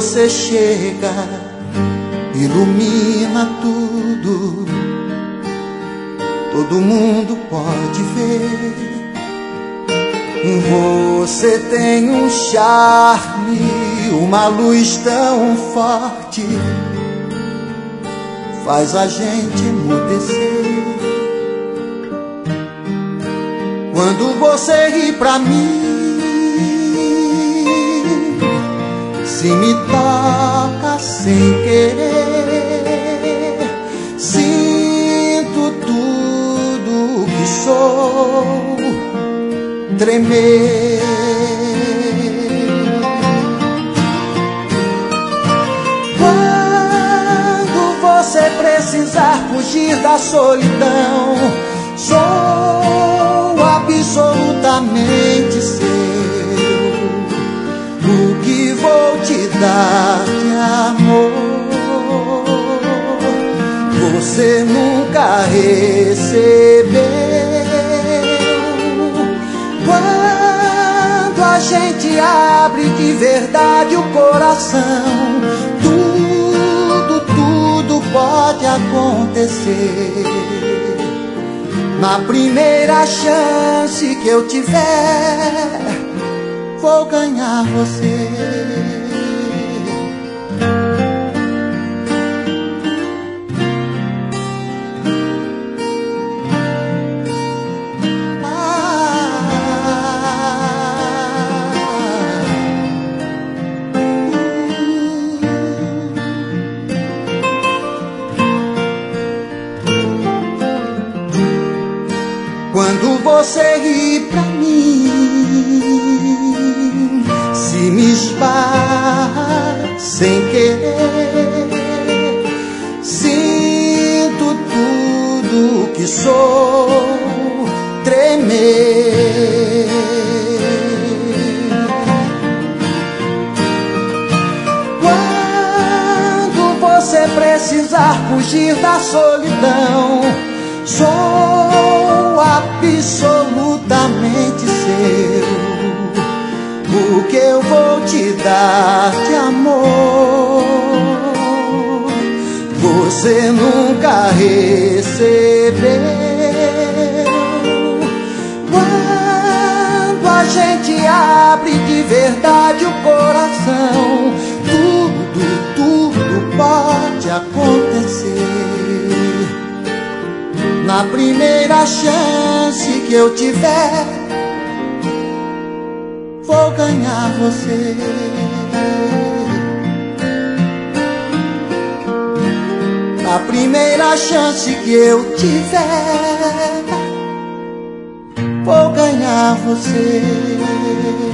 você chega, ilumina tudo, todo mundo pode ver. Você tem um charme, uma luz tão forte, faz a gente emudecer. Quando você ri pra mim, se me toca sem querer, sinto tudo que sou tremer. Quando você precisar fugir da solidão, sou absolutamente seu. O que vou te dar de amor, você nunca recebeu. Quando a gente abre de verdade o coração, tudo pode acontecer. Na primeira chance que eu tiver, vou ganhar você. Quando você ri pra mim, se me esbarra sem querer, sinto tudo que sou tremer. Quando você precisar fugir da solidão, sou absolutamente seu. O que eu vou te dar de amor, você nunca recebeu. Quando a gente abre de verdade o coração, tudo pode acontecer. Na primeira chance que eu tiver, vou ganhar você. Na primeira chance que eu tiver, vou ganhar você.